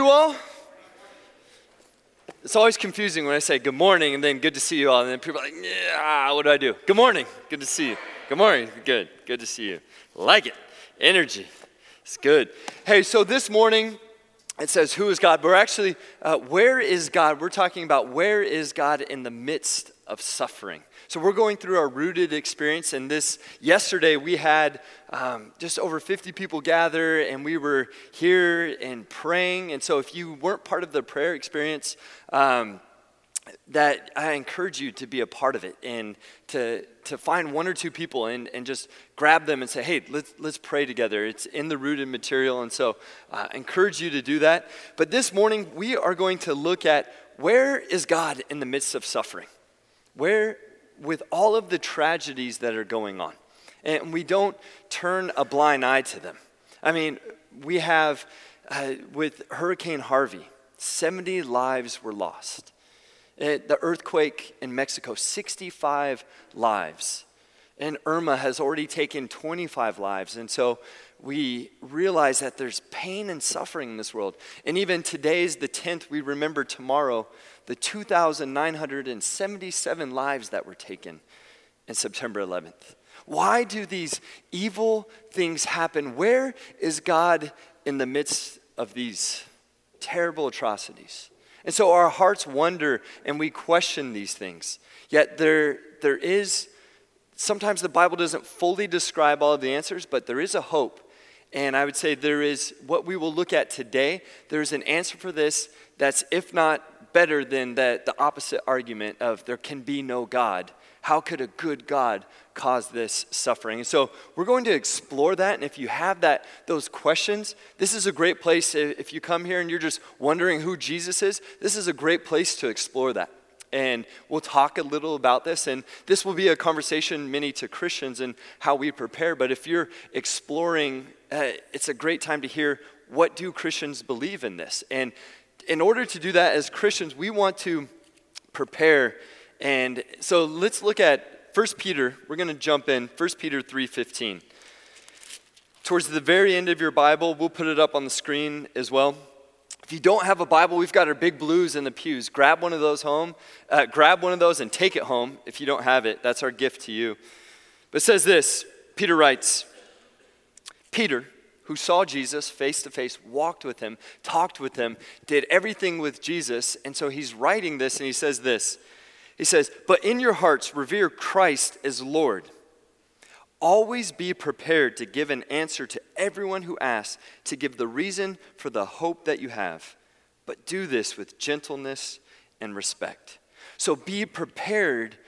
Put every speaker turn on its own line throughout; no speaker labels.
you all. It's always confusing when I say good morning and then good to see you all. And then people are like, yeah, what do I do? Good morning. Good to see you. Good morning. Good. Good to see you. Like it. Energy. It's good. Hey, so this morning it says, who is God? But we're actually, where is God? We're talking about where is God in the midst of suffering. So we're going through our rooted experience, and yesterday we had just over 50 people gather, and we were here and praying. And so if you weren't part of the prayer experience, that I encourage you to be a part of it and to find one or two people and just grab them and say, hey, let's pray together. It's in the rooted material, and so I encourage you to do that. But this morning we are going to look at where is God in the midst of suffering? Where, with all of the tragedies that are going on, and we don't turn a blind eye to them. I mean, we have, with Hurricane Harvey, 70 lives were lost. The earthquake in Mexico, 65 lives. And Irma has already taken 25 lives. And so we realize that there's pain and suffering in this world. And even today's the 10th, we remember tomorrow the 2,977 lives that were taken in September 11th. Why do these evil things happen? Where is God in the midst of these terrible atrocities? And so our hearts wonder and we question these things. Yet there is, sometimes the Bible doesn't fully describe all of the answers, but there is a hope. And I would say there is, what we will look at today, there's an answer for this that's, if not better than the opposite argument of there can be no God. How could a good God cause this suffering? And so we're going to explore that. And if you have those questions, this is a great place. If you come here and you're just wondering who Jesus is, this is a great place to explore that. And we'll talk a little about this. And this will be a conversation many to Christians and how we prepare. But if you're exploring, it's a great time to hear, what do Christians believe in this? And in order to do that as Christians, we want to prepare. And so let's look at 1 Peter. We're going to jump in, 1 Peter 3:15. Towards the very end of your Bible, we'll put it up on the screen as well. If you don't have a Bible, we've got our big blues in the pews. Grab one of those grab one of those and take it home. If you don't have it, that's our gift to you. But it says this, Peter writes, Peter, who saw Jesus face to face, walked with him, talked with him, did everything with Jesus. And so he's writing this and he says this. He says, but in your hearts revere Christ as Lord. Always be prepared to give an answer to everyone who asks, to give the reason for the hope that you have. But do this with gentleness and respect. So be prepared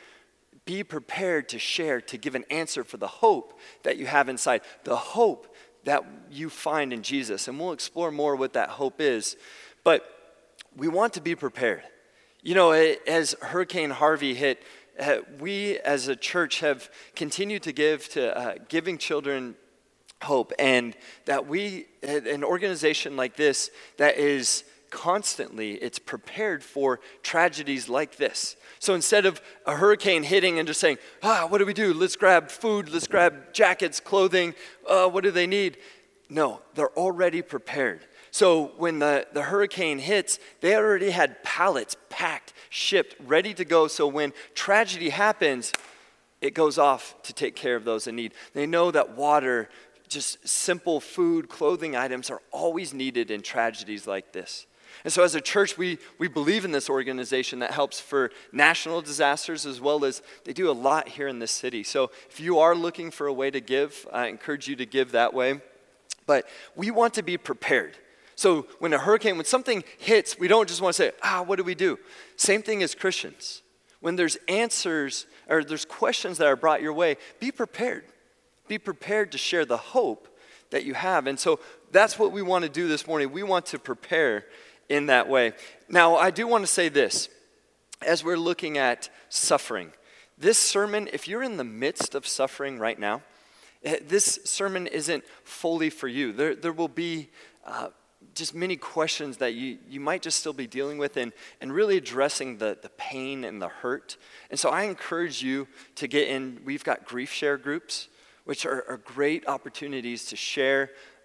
to share, to give an answer for the hope that you have inside. The hope that you find in Jesus. And we'll explore more what that hope is. But we want to be prepared. You know, as Hurricane Harvey hit, we as a church have continued to give to giving children hope. And that an organization like this that is constantly, it's prepared for tragedies like this. So instead of a hurricane hitting and just saying, what do we do? Let's grab food, let's grab jackets, clothing, what do they need? No, they're already prepared. So when the hurricane hits, they already had pallets packed, shipped, ready to go. So when tragedy happens, it goes off to take care of those in need. They know that water, just simple food, clothing items are always needed in tragedies like this. And so as a church, we believe in this organization that helps for national disasters as well as they do a lot here in this city. So if you are looking for a way to give, I encourage you to give that way. But we want to be prepared. So when something hits, we don't just want to say, what do we do? Same thing as Christians. When there's answers or there's questions that are brought your way, be prepared. Be prepared to share the hope that you have. And so that's what we want to do this morning. We want to prepare in that way. Now, I do want to say this. As we're looking at suffering, this sermon, if you're in the midst of suffering right now, this sermon isn't fully for you. There will be just many questions that you might just still be dealing with and really addressing the pain and the hurt. And so I encourage you to get in. We've got grief share groups, which are great opportunities to share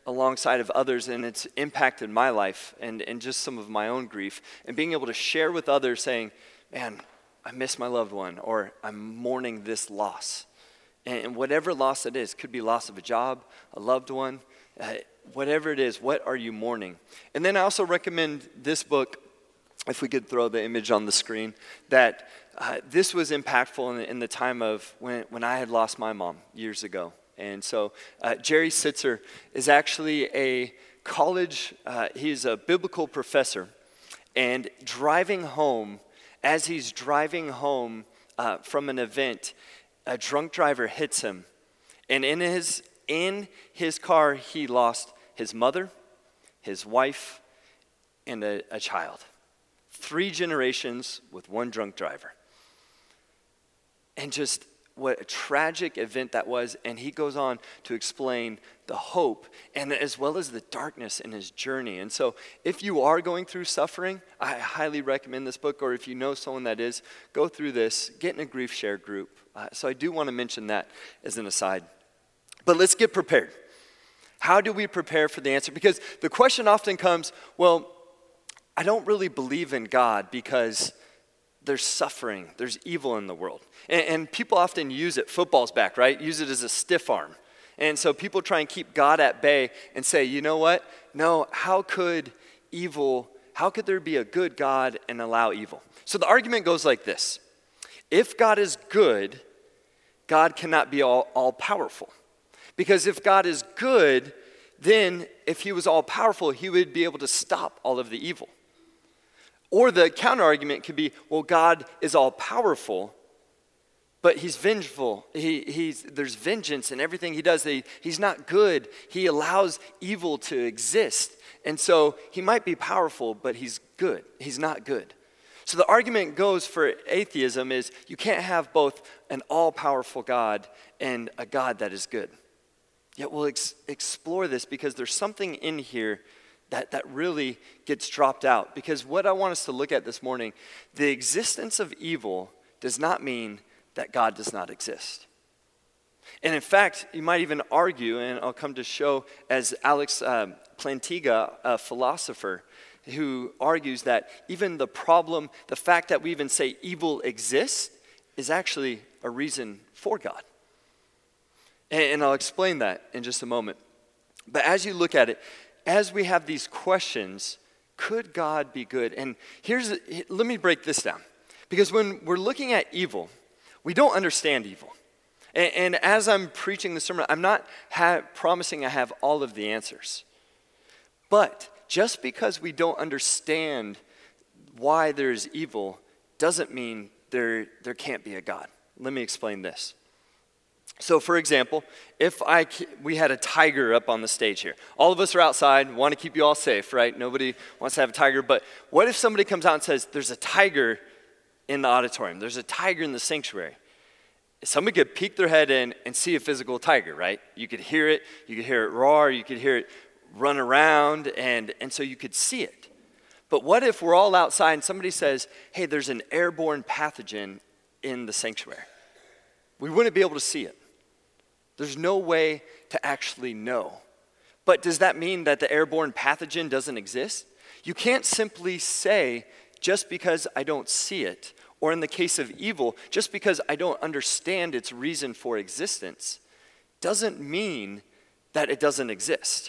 alongside of others, and it's impacted my life and just some of my own grief. And being able to share with others saying, man, I miss my loved one, or I'm mourning this loss. And whatever loss it is, could be loss of a job, a loved one, whatever it is, what are you mourning? And then I also recommend this book, if we could throw the image on the screen, that this was impactful in the time of when I had lost my mom years ago. And so Jerry Sitzer is actually a college, he's a biblical professor, and as he's driving home from an event, a drunk driver hits him. And in his car, he lost his mother, his wife, and a child. 3 generations with one drunk driver. And just what a tragic event that was. And he goes on to explain the hope and as well as the darkness in his journey. And so if you are going through suffering, I highly recommend this book. Or if you know someone that is, go through this, get in a grief share group. So I do want to mention that as an aside. But let's get prepared. How do we prepare for the answer? Because the question often comes, well, I don't really believe in God because there's suffering, there's evil in the world. And people often use it, football's back, right? Use it as a stiff arm. And so people try and keep God at bay and say, you know what? No, how could there be a good God and allow evil? So the argument goes like this. If God is good, God cannot be all powerful. Because if God is good, then if he was all powerful, he would be able to stop all of the evil. Or the counter argument could be, well, God is all powerful, but he's vengeful. There's vengeance in everything he does. He's not good. He allows evil to exist. And so he might be powerful, but he's good. He's not good. So the argument goes for atheism is you can't have both an all-powerful God and a God that is good. Yet we'll explore this because there's something in here that really gets dropped out. Because what I want us to look at this morning, the existence of evil does not mean that God does not exist. And in fact, you might even argue, and I'll come to show as Alex Plantinga, a philosopher, who argues that even the fact that we even say evil exists, is actually a reason for God. And I'll explain that in just a moment. But as you look at it, as we have these questions, could God be good? And let me break this down. Because when we're looking at evil, we don't understand evil. And as I'm preaching the sermon, I'm not promising I have all of the answers. But just because we don't understand why there's evil doesn't mean there can't be a God. Let me explain this. So for example, if we had a tiger up on the stage here. All of us are outside, want to keep you all safe, right? Nobody wants to have a tiger. But what if somebody comes out and says, there's a tiger in the auditorium. There's a tiger in the sanctuary. Somebody could peek their head in and see a physical tiger, right? You could hear it roar, you could hear it run around, and so you could see it. But what if we're all outside and somebody says, hey, there's an airborne pathogen in the sanctuary? We wouldn't be able to see it. There's no way to actually know. But does that mean that the airborne pathogen doesn't exist? You can't simply say, just because I don't see it, or in the case of evil, just because I don't understand its reason for existence, doesn't mean that it doesn't exist.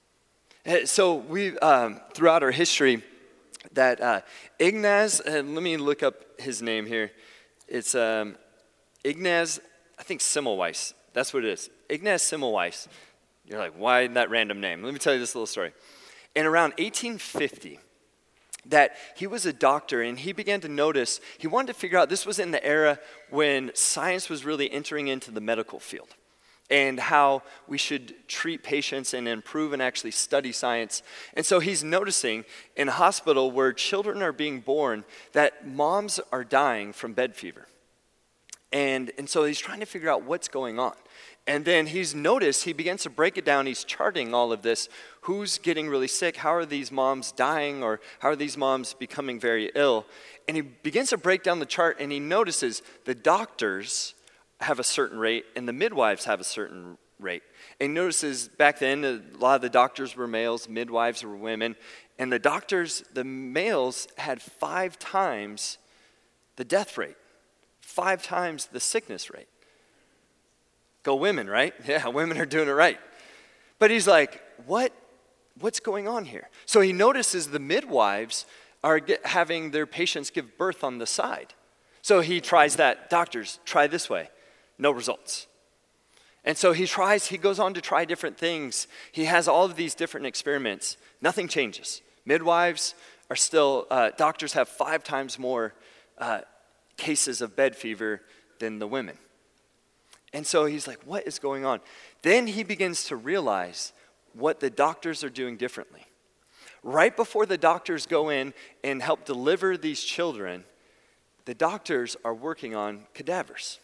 So we, throughout our history, that Ignaz, let me look up his name here. It's Ignaz, I think Semmelweis. That's what it is. Ignaz Semmelweis. You're like, why that random name? Let me tell you this little story. In around 1850, that he was a doctor and he began to notice, he wanted to figure out, this was in the era when science was really entering into the medical field and how we should treat patients and improve and actually study science. And so he's noticing in a hospital where children are being born that moms are dying from bed fever. And so he's trying to figure out what's going on. And then he begins to break it down. He's charting all of this. Who's getting really sick? How are these moms dying? Or how are these moms becoming very ill? And he begins to break down the chart, and he notices the doctors have a certain rate and the midwives have a certain rate. And he notices back then, a lot of the doctors were males, midwives were women, and the males had 5 times the death rate, 5 times the sickness rate. Go women, right? Yeah, women are doing it right. But he's like, what's going on here? So he notices the midwives are having their patients give birth on the side. So he tries that. Doctors, try this way. No results. And so he goes on to try different things. He has all of these different experiments. Nothing changes. Midwives are still, doctors have 5 times more cases of bed fever than the women. And so he's like, what is going on? Then he begins to realize what the doctors are doing differently. Right before the doctors go in and help deliver these children, the doctors are working on cadavers,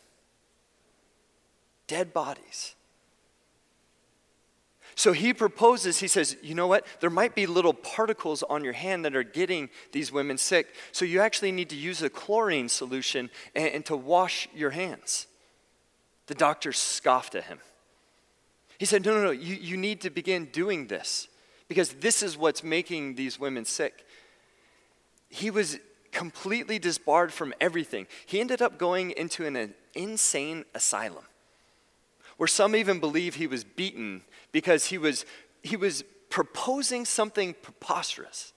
dead bodies. So he proposes, he says, you know what? There might be little particles on your hand that are getting these women sick, so you actually need to use a chlorine solution and to wash your hands. The doctors scoffed at him. He said, no, you need to begin doing this because this is what's making these women sick. He was completely disbarred from everything. He ended up going into an insane asylum where some even believe he was beaten because he was proposing something preposterous.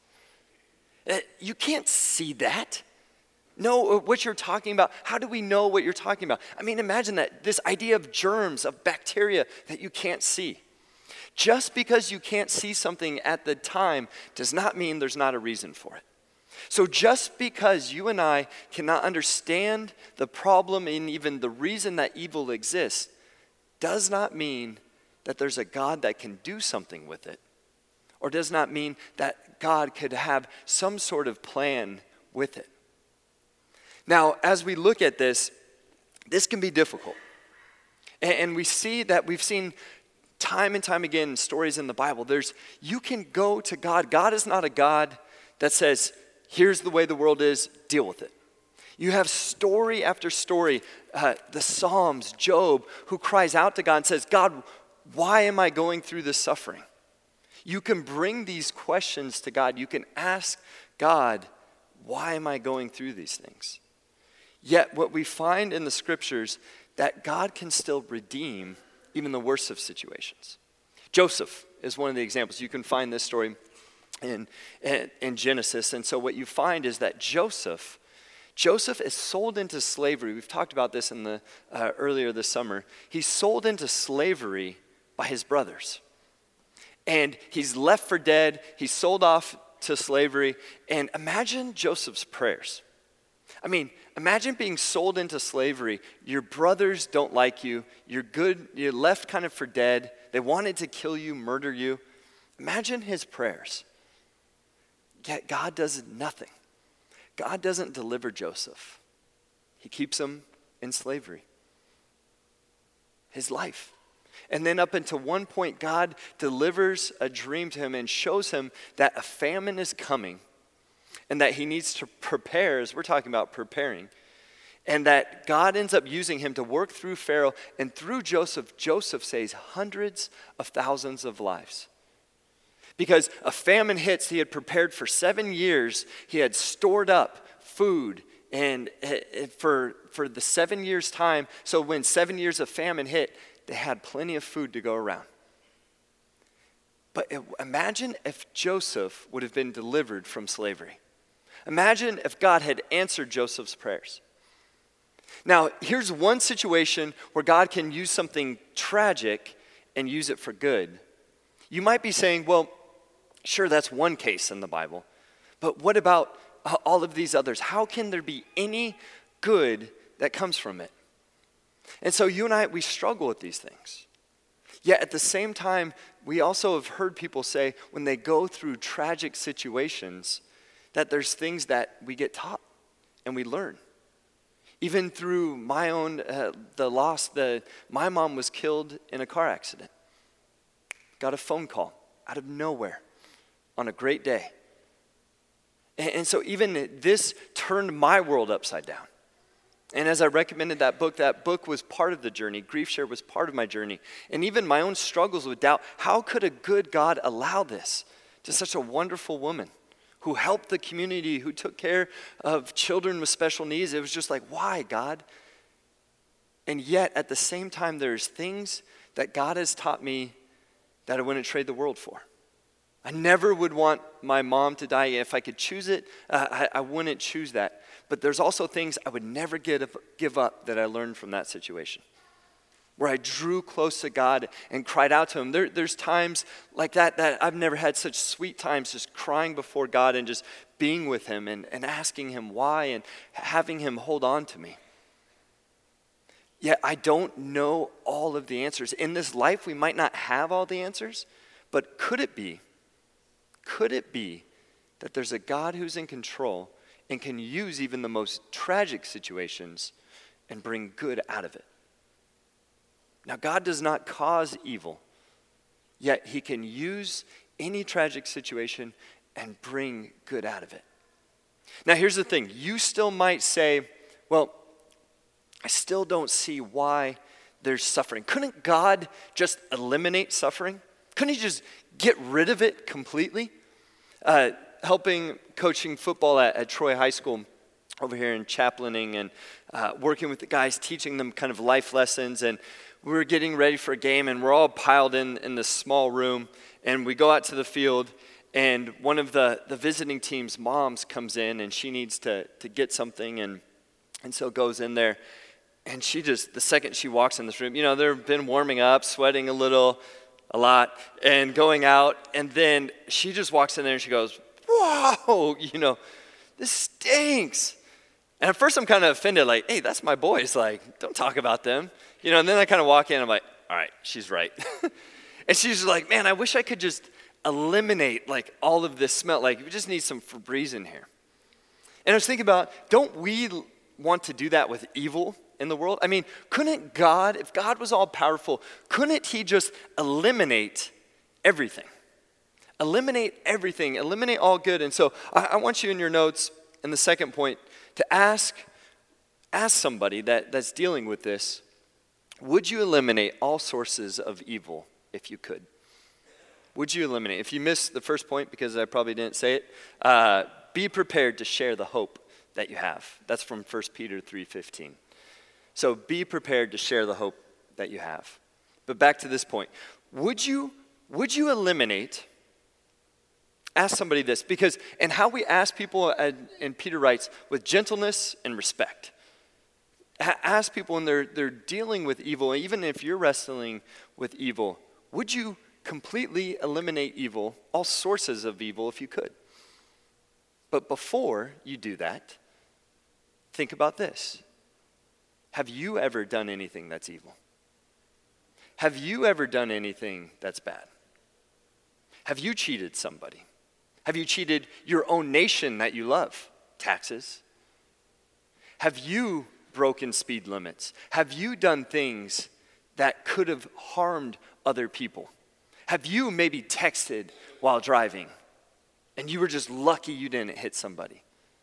You can't see that. Know what you're talking about. How do we know what you're talking about? I mean, imagine that, this idea of germs, of bacteria that you can't see. Just because you can't see something at the time does not mean there's not a reason for it. So just because you and I cannot understand the problem and even the reason that evil exists does not mean that there's a God that can do something with it, or does not mean that God could have some sort of plan with it. Now, as we look at this can be difficult. And we see that we've seen time and time again in stories in the Bible, you can go to God. God is not a God that says, here's the way the world is, deal with it. You have story after story, the Psalms, Job, who cries out to God and says, God, why am I going through this suffering? You can bring these questions to God. You can ask God, why am I going through these things? Yet what we find in the scriptures, that God can still redeem even the worst of situations. Joseph is one of the examples. You can find this story in Genesis. And so what you find is that Joseph is sold into slavery. We've talked about this in the earlier this summer. He's sold into slavery by his brothers. And he's left for dead. He's sold off to slavery. And imagine Joseph's prayers. I mean, imagine being sold into slavery. Your brothers don't like you. You're left kind of for dead. They wanted to kill you, murder you. Imagine his prayers. Yet God does nothing. God doesn't deliver Joseph. He keeps him in slavery. His life. And then up until one point, God delivers a dream to him and shows him that a famine is coming and that he needs to prepare, as we're talking about preparing, and that God ends up using him to work through Pharaoh, and through Joseph saves hundreds of thousands of lives. Because a famine hits, he had prepared for 7 years, he had stored up food and for the 7 years' time, so when 7 years of famine hit, they had plenty of food to go around. But imagine if Joseph would have been delivered from slavery. Imagine if God had answered Joseph's prayers. Now, here's one situation where God can use something tragic and use it for good. You might be saying, well, sure, that's one case in the Bible, but what about all of these others? How can there be any good that comes from it? And so you and I, we struggle with these things. Yet at the same time, we also have heard people say when they go through tragic situations that there's things that we get taught and we learn. Even through my own, the loss, my mom was killed in a car accident. Got a phone call out of nowhere on a great day. And so even this turned my world upside down. And as I recommended that book was part of the journey. Grief Share was part of my journey. And even my own struggles with doubt. How could a good God allow this to such a wonderful woman who helped the community, who took care of children with special needs? It was just like, why, God? And yet, at the same time, there's things that God has taught me that I wouldn't trade the world for. I never would want my mom to die. If I could choose it, I wouldn't choose that. But there's also things I would never give up that I learned from that situation, where I drew close to God and cried out to him. There's times like that I've never had such sweet times just crying before God and just being with him and asking him why and having him hold on to me. Yet I don't know all of the answers. In this life, we might not have all the answers, but could it be that there's a God who's in control and can use even the most tragic situations and bring good out of it? Now, God does not cause evil, yet he can use any tragic situation and bring good out of it. Now, here's the thing. You still might say, well, I still don't see why there's suffering. Couldn't God just eliminate suffering? Couldn't he just get rid of it completely? Coaching football at Troy High School over here in chaplaining and working with the guys, teaching them kind of life lessons. And we were getting ready for a game, and we're all piled in this small room. And we go out to the field, and one of the visiting team's moms comes in, and she needs to get something, and so goes in there. And she just, the second she walks in this room, they've been warming up, sweating a lot, and going out. And then she just walks in there and she goes, whoa, this stinks. And at first I'm kind of offended, like, hey, that's my boys. Like, don't talk about them. And then I kind of walk in, I'm like, all right, she's right. And she's like, man, I wish I could just eliminate like all of this smell. Like, we just need some Febreze in here. And I was thinking about, don't we want to do that with evil in the world? I mean, couldn't God, if God was all powerful, couldn't he just eliminate everything? Eliminate everything, eliminate all good. And so I want you in your notes in the second point to ask somebody that's dealing with this, would you eliminate all sources of evil if you could? Would you eliminate? If you missed the first point because I probably didn't say it, be prepared to share the hope that you have. That's from 1 Peter 3:15. So be prepared to share the hope that you have. But back to this point. Would you eliminate, ask somebody this, because, and how we ask people, and Peter writes, with gentleness and respect. Ask people when they're dealing with evil, even if you're wrestling with evil, would you completely eliminate evil, all sources of evil if you could? But before you do that, think about this. Have you ever done anything that's evil? Have you ever done anything that's bad? Have you cheated somebody? Have you cheated your own nation that you love? Taxes? Have you broken speed limits? Have you done things that could have harmed other people? Have you maybe texted while driving and you were just lucky you didn't hit somebody?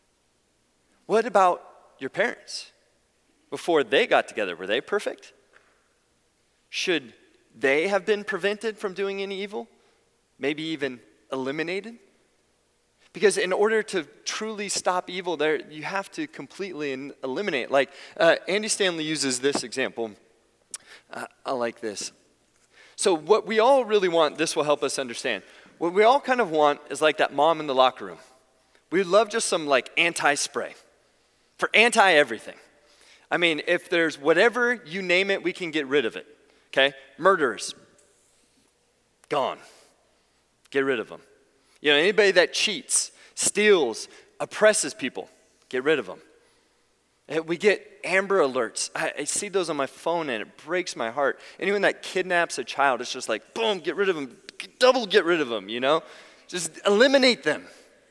What about your parents? Before they got together, were they perfect? Should they have been prevented from doing any evil? Maybe even eliminated? Because in order to truly stop evil, you have to completely eliminate. Like Andy Stanley uses this example. I like this. So what we all really want, this will help us understand. What we all kind of want is like that mom in the locker room. We'd love just some like anti-spray for anti-everything. I mean, if there's whatever, you name it, we can get rid of it, okay? Murderers, gone. Get rid of them. Anybody that cheats, steals, oppresses people, get rid of them. We get Amber Alerts. I see those on my phone and it breaks my heart. Anyone that kidnaps a child, it's just like, boom, get rid of them, double get rid of them, Just eliminate them.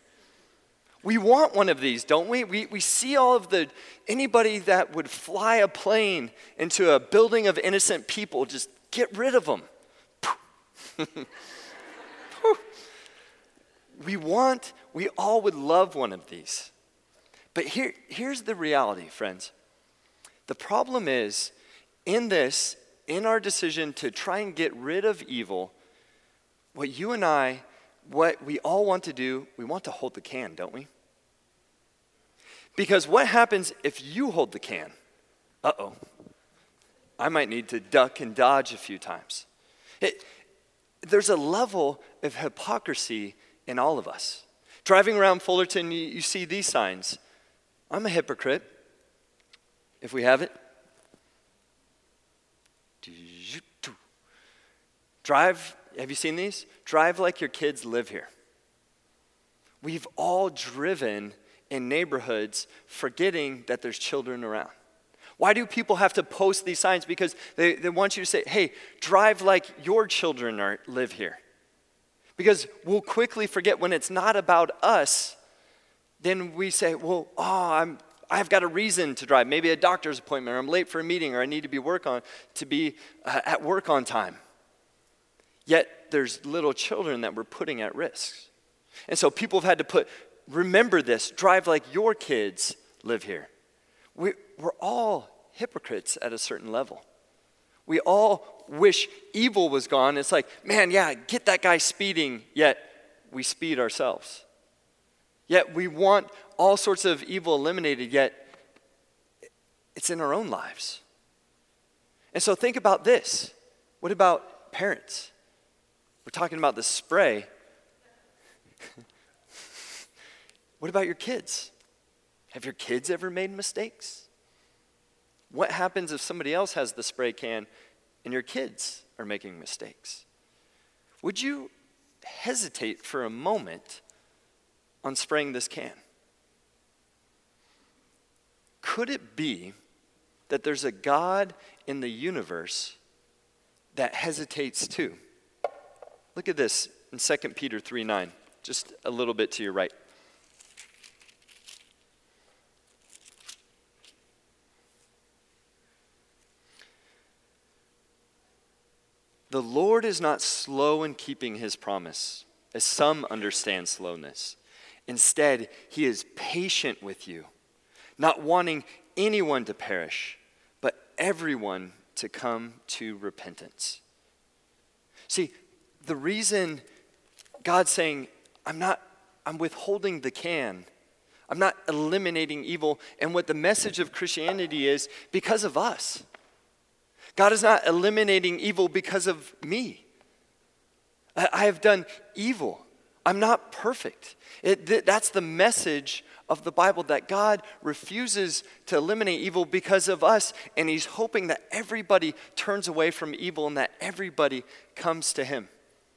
We want one of these, don't we? We see all of anybody that would fly a plane into a building of innocent people, just get rid of them. We all would love one of these. But here's the reality, friends. The problem is, in our decision to try and get rid of evil, what we all want to do, we want to hold the can, don't we? Because what happens if you hold the can? Uh-oh. I might need to duck and dodge a few times. There's a level of hypocrisy in all of us. Driving around Fullerton, you see these signs. I'm a hypocrite. If we have it. Drive, have you seen these? Drive like your kids live here. We've all driven in neighborhoods forgetting that there's children around. Why do people have to post these signs? Because they want you to say, hey, drive like your children live here. Because we'll quickly forget when it's not about us, then we say, well, I've got a reason to drive. Maybe a doctor's appointment, or I'm late for a meeting, or I need to be at work on time. Yet there's little children that we're putting at risk. And so people have had to remember this, drive like your kids live here. We're all hypocrites at a certain level. We all wish evil was gone. It's like, man, yeah, get that guy speeding, yet we speed ourselves. Yet we want all sorts of evil eliminated, yet it's in our own lives. And so think about this. What about parents? We're talking about the spray. What about your kids? Have your kids ever made mistakes? What happens if somebody else has the spray can and your kids are making mistakes? Would you hesitate for a moment on spraying this can? Could it be that there's a God in the universe that hesitates too? Look at this in 2 Peter 3:9, just a little bit to your right. The Lord is not slow in keeping his promise, as some understand slowness. Instead, he is patient with you, not wanting anyone to perish, but everyone to come to repentance. See, the reason God's saying, I'm withholding the can, I'm not eliminating evil, and what the message of Christianity is, because of us. God is not eliminating evil because of me. I have done evil. I'm not perfect. That's the message of the Bible, that God refuses to eliminate evil because of us, and he's hoping that everybody turns away from evil and that everybody comes to him.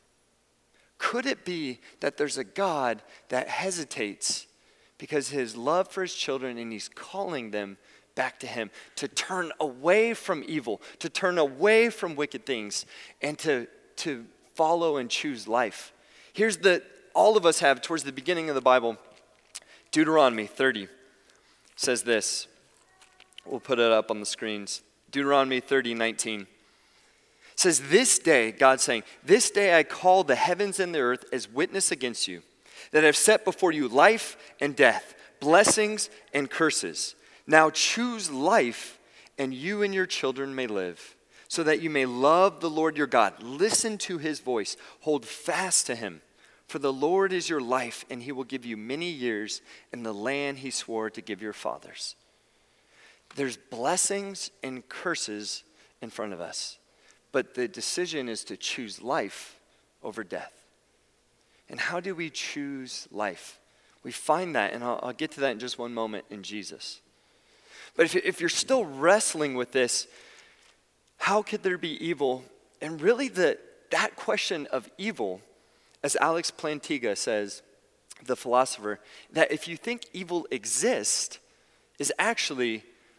Could it be that there's a God that hesitates because his love for his children, and he's calling them back to him, to turn away from evil, to turn away from wicked things, and to follow and choose life? Here's all of us have towards the beginning of the Bible. Deuteronomy 30 says this. We'll put it up on the screens. Deuteronomy 30:19 says, this day, God's saying, this day I call the heavens and the earth as witness against you, that I have set before you life and death, blessings and curses. Now choose life, and you and your children may live, so that you may love the Lord your God. Listen to his voice. Hold fast to him. For the Lord is your life, and he will give you many years in the land he swore to give your fathers. There's blessings and curses in front of us, but the decision is to choose life over death. And how do we choose life? We find that, and I'll get to that in just one moment, in Jesus. But if you're still wrestling with this, how could there be evil? And really that question of evil, as Alex Plantinga says, the philosopher, that if you think evil exists, is actually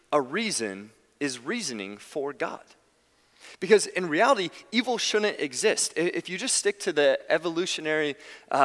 reasoning for God. Because in reality, evil shouldn't exist. If you just stick to the evolutionary,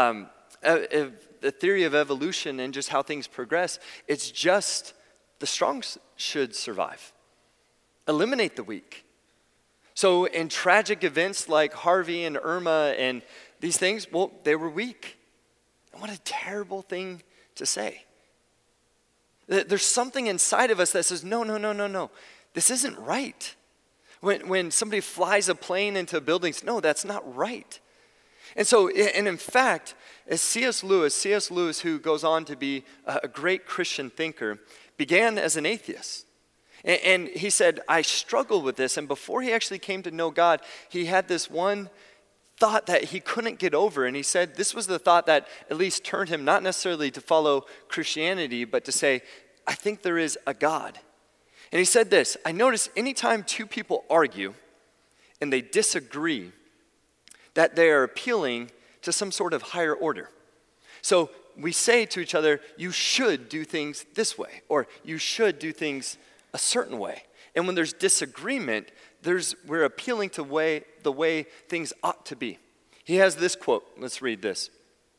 the theory of evolution and just how things progress, it's just the strong should survive. Eliminate the weak. So in tragic events like Harvey and Irma and these things, well, they were weak. And what a terrible thing to say. There's something inside of us that says, no, no, no, no, no. This isn't right. When somebody flies a plane into buildings, no, that's not right. And so, and in fact, as C.S. Lewis, who goes on to be a great Christian thinker, began as an atheist. And he said, I struggled with this. And before he actually came to know God, he had this one thought that he couldn't get over. And he said this was the thought that at least turned him not necessarily to follow Christianity, but to say, I think there is a God. And he said this, I notice anytime two people argue and they disagree, that they are appealing to some sort of higher order. So we say to each other, you should do things this way, or you should do things a certain way. And when there's disagreement, we're appealing to the way things ought to be. He has this quote. Let's read this.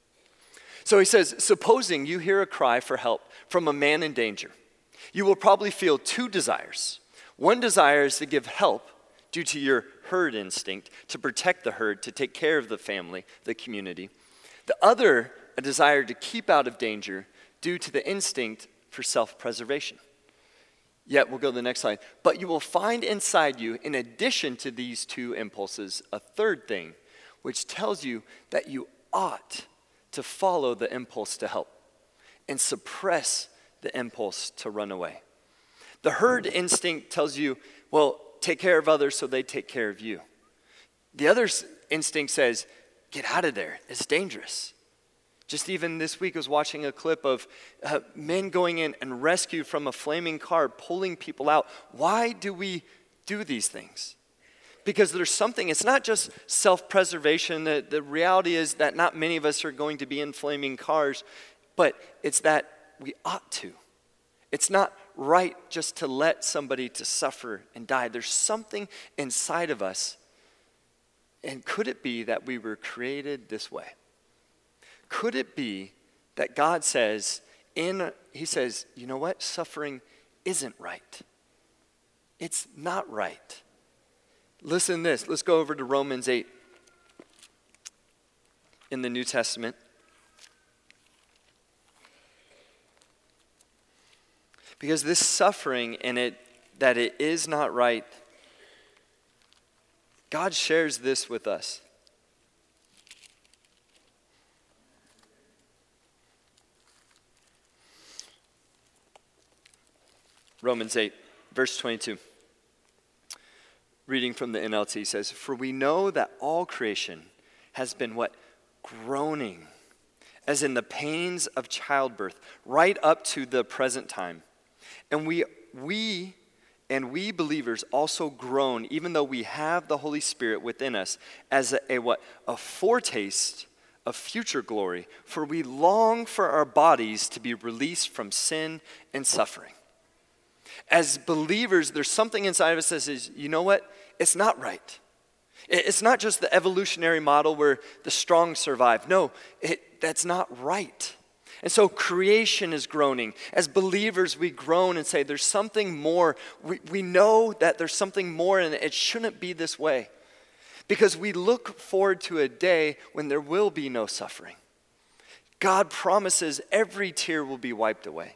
So he says, supposing you hear a cry for help from a man in danger, you will probably feel two desires. One desire is to give help due to your herd instinct, to protect the herd, to take care of the family, the community. The other, a desire to keep out of danger due to the instinct for self-preservation. Yet, we'll go to the next slide. But you will find inside you, in addition to these two impulses, a third thing, which tells you that you ought to follow the impulse to help and suppress the impulse to run away. The herd instinct tells you, well, take care of others so they take care of you. The other instinct says, get out of there. It's dangerous. Just even this week I was watching a clip of men going in and rescue from a flaming car, pulling people out. Why do we do these things? Because there's something, it's not just self-preservation. The reality is that not many of us are going to be in flaming cars, but it's that we ought to. It's not right just to let somebody to suffer and die. There's something inside of us. And could it be that we were created this way? Could it be that God says, he says, you know what? Suffering isn't right. It's not right. Listen to this. Let's go over to Romans 8 in the New Testament. Because this suffering and that it is not right, God shares this with us. Romans 8, verse 22. Reading from the NLT says, for we know that all creation has been what? Groaning, as in the pains of childbirth, right up to the present time. And we believers also groan, even though we have the Holy Spirit within us, as a foretaste of future glory. For we long for our bodies to be released from sin and suffering. As believers, there's something inside of us that says, you know what? It's not right. It's not just the evolutionary model where the strong survive. No, that's not right. And so creation is groaning. As believers, we groan and say, there's something more. We know that there's something more, and it shouldn't be this way. Because we look forward to a day when there will be no suffering. God promises every tear will be wiped away.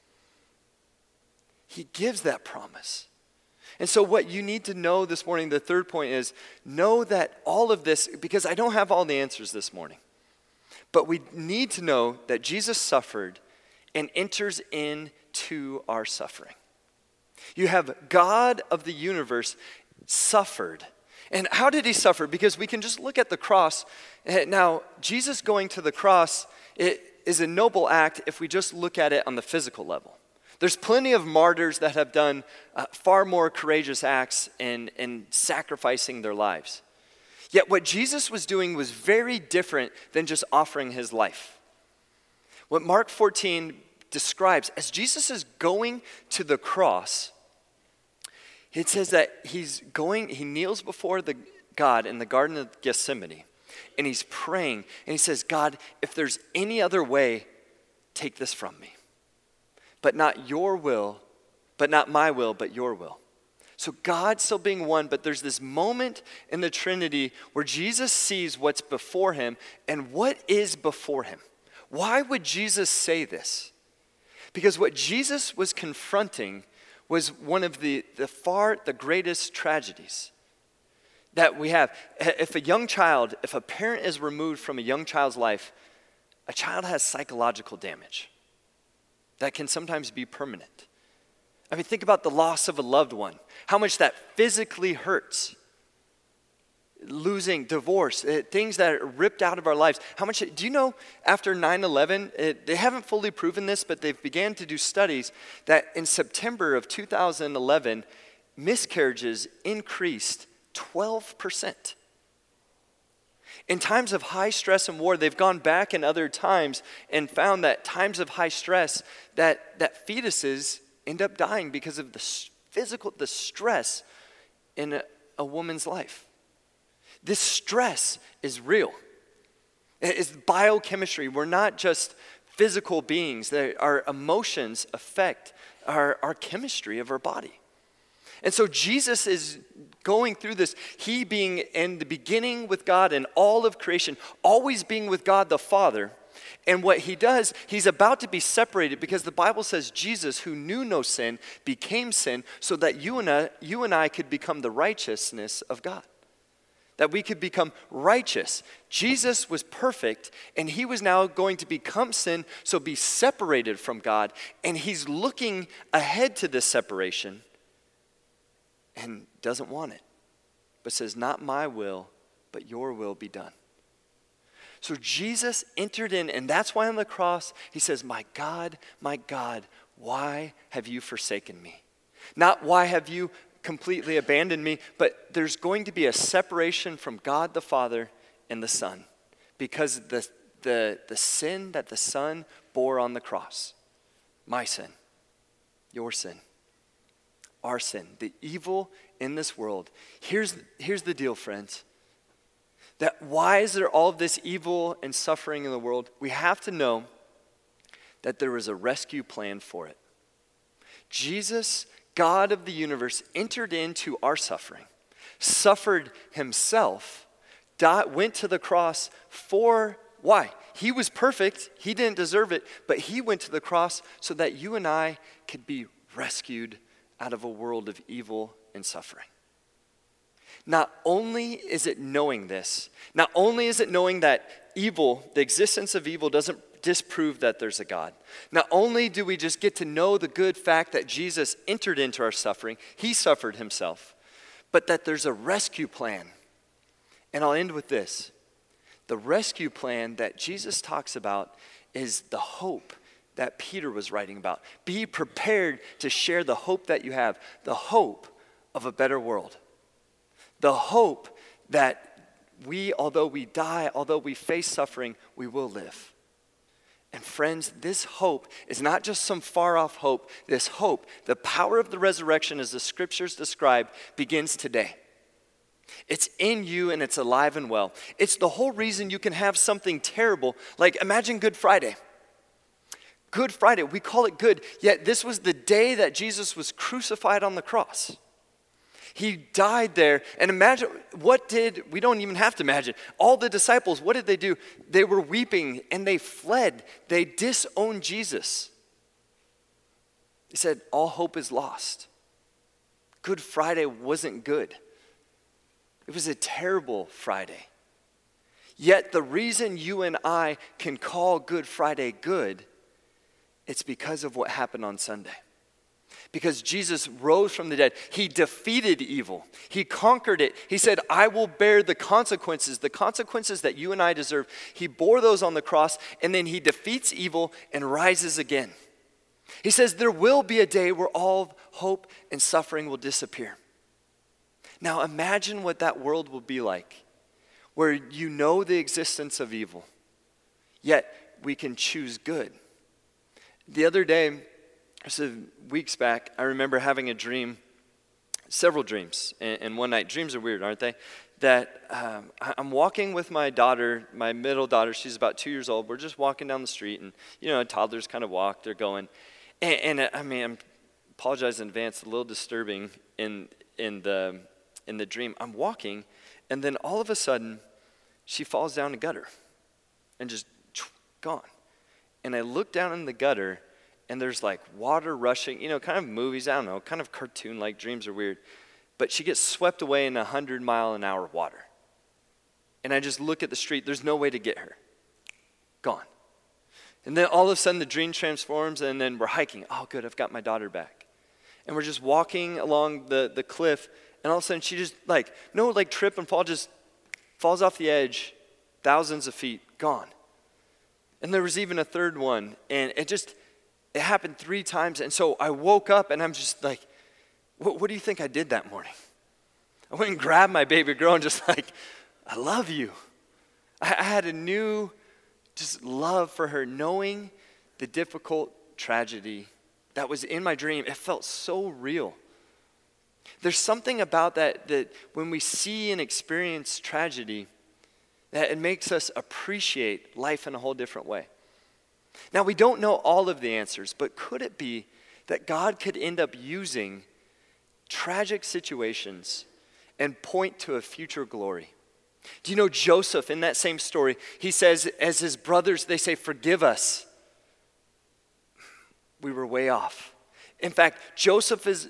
He gives that promise. And so what you need to know this morning, the third point is, know that all of this, because I don't have all the answers this morning, but we need to know that Jesus suffered and enters into our suffering. You have God of the universe suffered. And how did he suffer? Because we can just look at the cross. Now, Jesus going to the cross, it is a noble act if we just look at it on the physical level. There's plenty of martyrs that have done far more courageous acts in sacrificing their lives. Yet what Jesus was doing was very different than just offering his life. What Mark 14 describes, as Jesus is going to the cross, it says that he kneels before God in the Garden of Gethsemane, and he's praying, and he says, God, if there's any other way, take this from me. But not your will, but not my will, but your will. So God still being one, but there's this moment in the Trinity where Jesus sees what's before him and what is before him. Why would Jesus say this? Because what Jesus was confronting was one of the greatest tragedies that we have. If a parent is removed from a young child's life, a child has psychological damage that can sometimes be permanent. I mean, think about the loss of a loved one, how much that physically hurts. Losing, divorce, things that are ripped out of our lives. Do you know after 9/11, they haven't fully proven this, but they've began to do studies that in September of 2011, miscarriages increased 12%. In times of high stress and war, they've gone back in other times and found that times of high stress, that fetuses end up dying because of the stress in a woman's life. This stress is real. It's biochemistry. We're not just physical beings. Our emotions affect our chemistry of our body. And so Jesus is going through this, he being in the beginning with God and all of creation, always being with God the Father. And what he does, he's about to be separated because the Bible says Jesus, who knew no sin, became sin so that you and I could become the righteousness of God. That we could become righteous. Jesus was perfect, and he was now going to become sin, so be separated from God. And he's looking ahead to this separation and doesn't want it, but says, not my will, but your will be done. So Jesus entered in, and that's why on the cross, he says, my God, why have you forsaken me? Not why have you completely abandoned me, but there's going to be a separation from God the Father and the Son because the sin that the Son bore on the cross, my sin, your sin, our sin, the evil in this world. Here's the deal, friends. That why is there all of this evil and suffering in the world? We have to know that there was a rescue plan for it. Jesus, God of the universe, entered into our suffering, suffered himself, went to the cross for, why? He was perfect, he didn't deserve it, but he went to the cross so that you and I could be rescued out of a world of evil and suffering. Not only is it knowing this, not only is it knowing that evil, the existence of evil doesn't disprove that there's a God. Not only do we just get to know the good fact that Jesus entered into our suffering, he suffered himself, but that there's a rescue plan. And I'll end with this. The rescue plan that Jesus talks about is the hope that Peter was writing about. Be prepared to share the hope that you have, the hope of a better world. The hope that although we die, although we face suffering, we will live. And friends, this hope is not just some far off hope. This hope, the power of the resurrection as the scriptures describe, begins today. It's in you and it's alive and well. It's the whole reason you can have something terrible, like imagine Good Friday. Good Friday, we call it good, yet this was the day that Jesus was crucified on the cross. He died there, and imagine, we don't even have to imagine. All the disciples, what did they do? They were weeping, and they fled. They disowned Jesus. They said, all hope is lost. Good Friday wasn't good. It was a terrible Friday. Yet the reason you and I can call Good Friday good, it's because of what happened on Sunday. Because Jesus rose from the dead. He defeated evil. He conquered it. He said, I will bear the consequences that you and I deserve. He bore those on the cross, and then he defeats evil and rises again. He says there will be a day where all hope and suffering will disappear. Now imagine what that world will be like, where you know the existence of evil, yet we can choose good. The other day, so weeks back, I remember having a dream, several dreams, and one night. Dreams are weird, aren't they? That I'm walking with my daughter, my middle daughter. She's about 2 years old. We're just walking down the street, and toddlers kind of walk. They're going, and I apologize in advance. A little disturbing in the dream. I'm walking, and then all of a sudden, she falls down a gutter, and just gone. And I look down in the gutter. and there's like water rushing, kind of movies, I don't know, kind of cartoon-like, dreams are weird. But she gets swept away in 100-mile-an-hour water. And I just look at the street, there's no way to get her. Gone. And then all of a sudden the dream transforms, and then we're hiking. Oh, good, I've got my daughter back. And we're just walking along the cliff, and all of a sudden she just trip and fall, just falls off the edge, thousands of feet, gone. And there was even a third one, and it happened 3 times. And so I woke up, and I'm just like, what do you think I did that morning? I went and grabbed my baby girl and just like, I love you. I had a new just love for her, knowing the difficult tragedy that was in my dream. It felt so real. There's something about that when we see and experience tragedy, that it makes us appreciate life in a whole different way. Now, we don't know all of the answers, but could it be that God could end up using tragic situations and point to a future glory? Do you know Joseph in that same story? He says, as his brothers, they say, forgive us. We were way off. In fact, Joseph's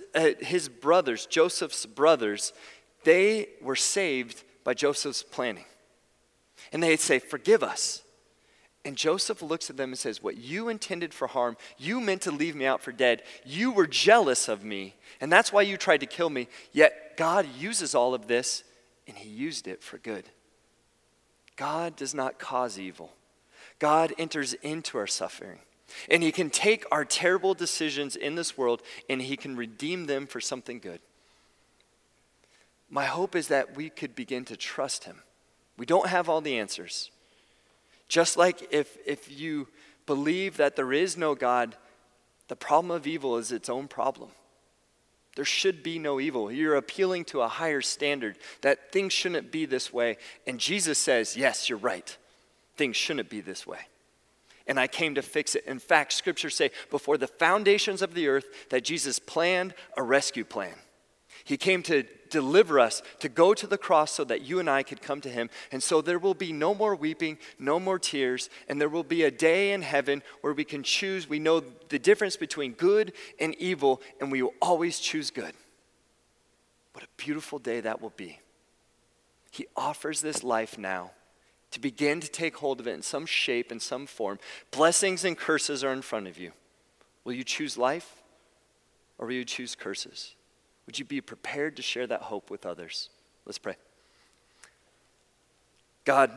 brothers, they were saved by Joseph's planning. And they'd say, forgive us. And Joseph looks at them and says, what you intended for harm, you meant to leave me out for dead. You were jealous of me, and that's why you tried to kill me. Yet God uses all of this, and he used it for good. God does not cause evil. God enters into our suffering. And he can take our terrible decisions in this world, and he can redeem them for something good. My hope is that we could begin to trust him. We don't have all the answers. Just like if you believe that there is no God, the problem of evil is its own problem. There should be no evil. You're appealing to a higher standard, that things shouldn't be this way. And Jesus says, yes, you're right. Things shouldn't be this way. And I came to fix it. In fact, scriptures say before the foundations of the earth that Jesus planned a rescue plan. He came to deliver us, to go to the cross so that you and I could come to him. And so there will be no more weeping, no more tears, and there will be a day in heaven where we can choose. We know the difference between good and evil, and we will always choose good. What a beautiful day that will be. He offers this life now to begin to take hold of it in some shape, in some form. Blessings and curses are in front of you. Will you choose life, or will you choose curses? Would you be prepared to share that hope with others? Let's pray. God,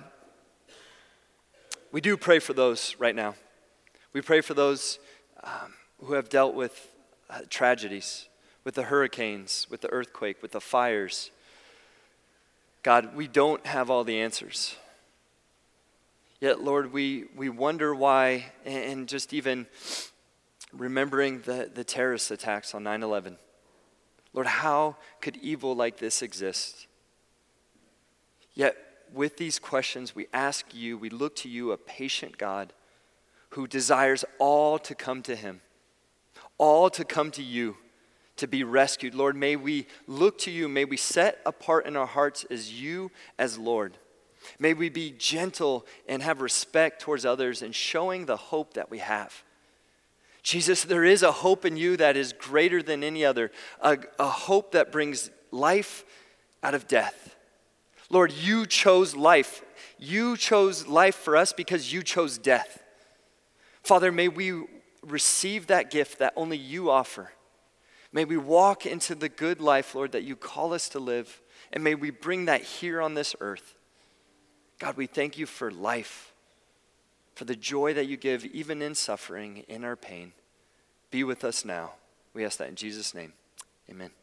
we do pray for those right now. We pray for those who have dealt with tragedies, with the hurricanes, with the earthquake, with the fires. God, we don't have all the answers. Yet, Lord, we wonder why, and just even remembering the terrorist attacks on 9/11. Lord, how could evil like this exist? Yet, with these questions, we ask you, we look to you, a patient God who desires all to come to him, all to come to you, to be rescued. Lord, may we look to you, may we set apart in our hearts as you as Lord. May we be gentle and have respect towards others and showing the hope that we have. Jesus, there is a hope in you that is greater than any other, a hope that brings life out of death. Lord, you chose life. You chose life for us because you chose death. Father, may we receive that gift that only you offer. May we walk into the good life, Lord, that you call us to live, and may we bring that here on this earth. God, we thank you for life, for the joy that you give even in suffering, in our pain. Be with us now. We ask that in Jesus' name. Amen.